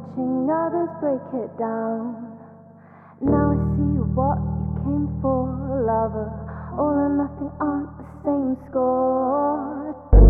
watching others break it down. Now I see what you came for, lover. All or nothing aren't the same score.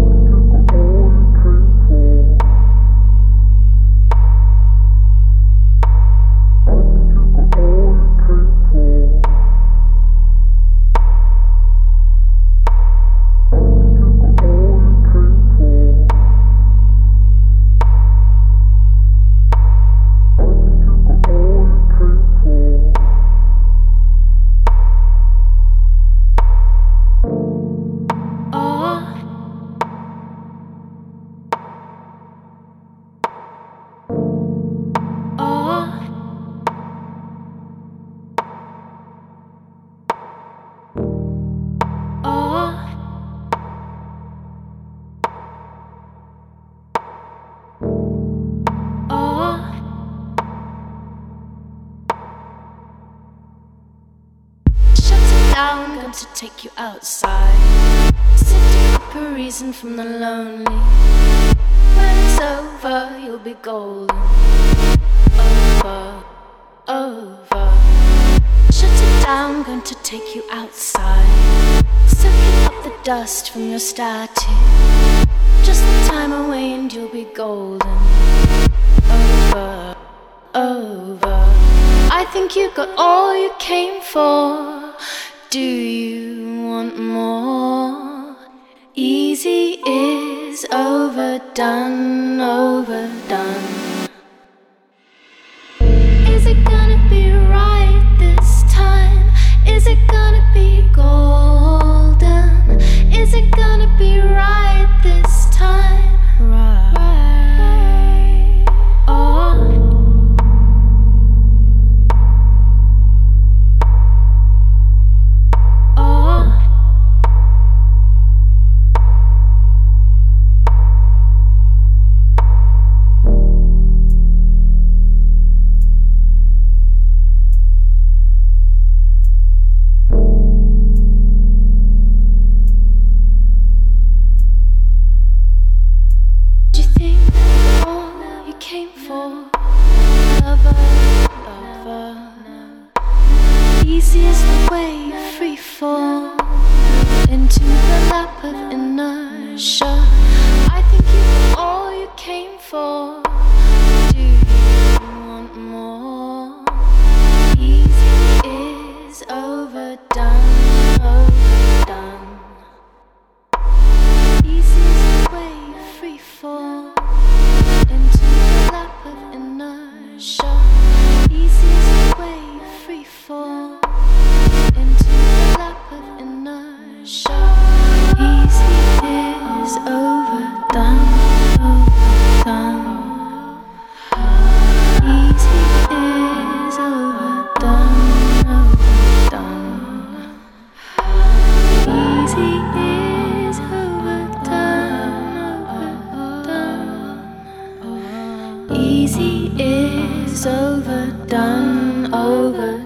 Going to take you outside, setting up a reason from the lonely. When it's over, you'll be golden. Over, over. Shut it down, going to take you outside, soaking up the dust from your static. Just the time away and you'll be golden. Over, over. I think you got all you came for. Do you want more? Easy is overdone, overdone. Is it gonna be right this time? Is it gonna be golden? Is it gonna be right this time? Right. Oh. Easiest way, free fall into the lap of inertia. I think you got all you came for. Do you want more? Easy is overdone, overdone. Easiest way, free fall into the lap of inertia. Easiest way, free fall into the lap of inertia. Easy is overdone, overdone. Easy is overdone, overdone. Easy is overdone, overdone. Easy is overdone, overdone.